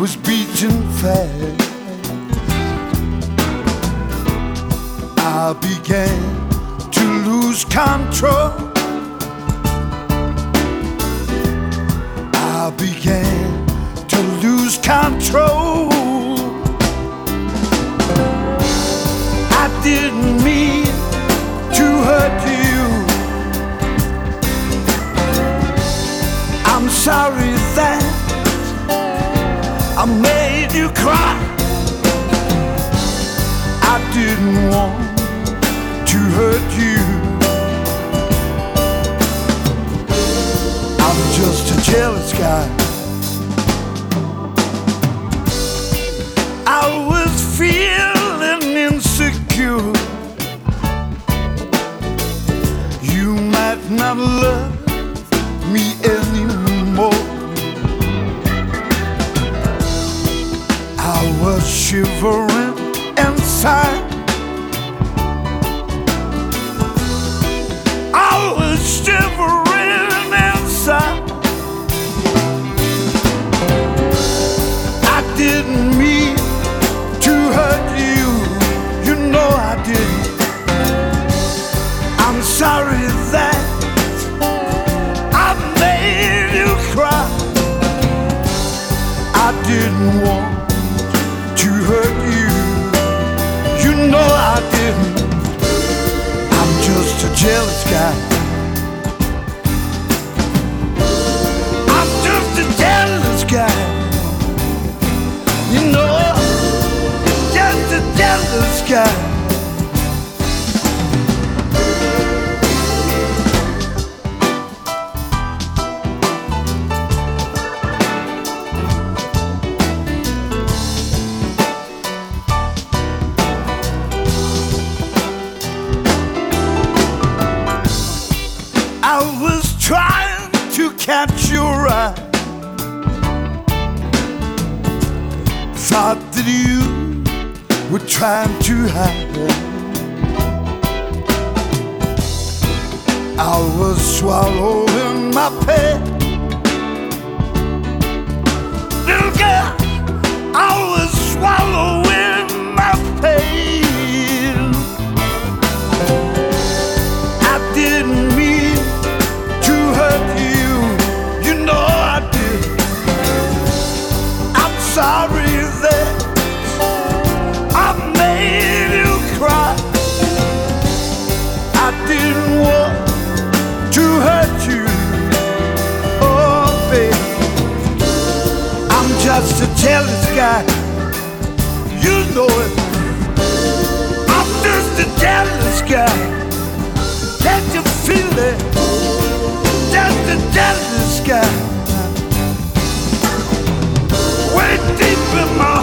was beating fast. I began to lose control. I began to lose control. I didn't mean to hurt you. I'm sorry that I made you cry. I didn't want to hurt you. I'm just a jealous guy. I was feeling insecure. You might not love me anymore. I was shivering inside. I was shivering inside. I didn't mean to hurt you. You know I didn't. I'm sorry that I made you cry. I didn't want to hurt you. You know I didn't. I'm just a jealous guy. I'm just a jealous guy. You know, just a jealous guy. I was trying to catch your eye. Thought that you were trying to hide. I was swallowing my pain. Little girl, I was swallowing my pain. I didn't mean to hurt you. You know I did. I'm sorry that I made you cry. I didn't want to hurt you. Oh, baby, I'm just a jealous guy. You know it. I'm just a jealous guy. Can't you feel it? Just a jealous guy. Way deep in my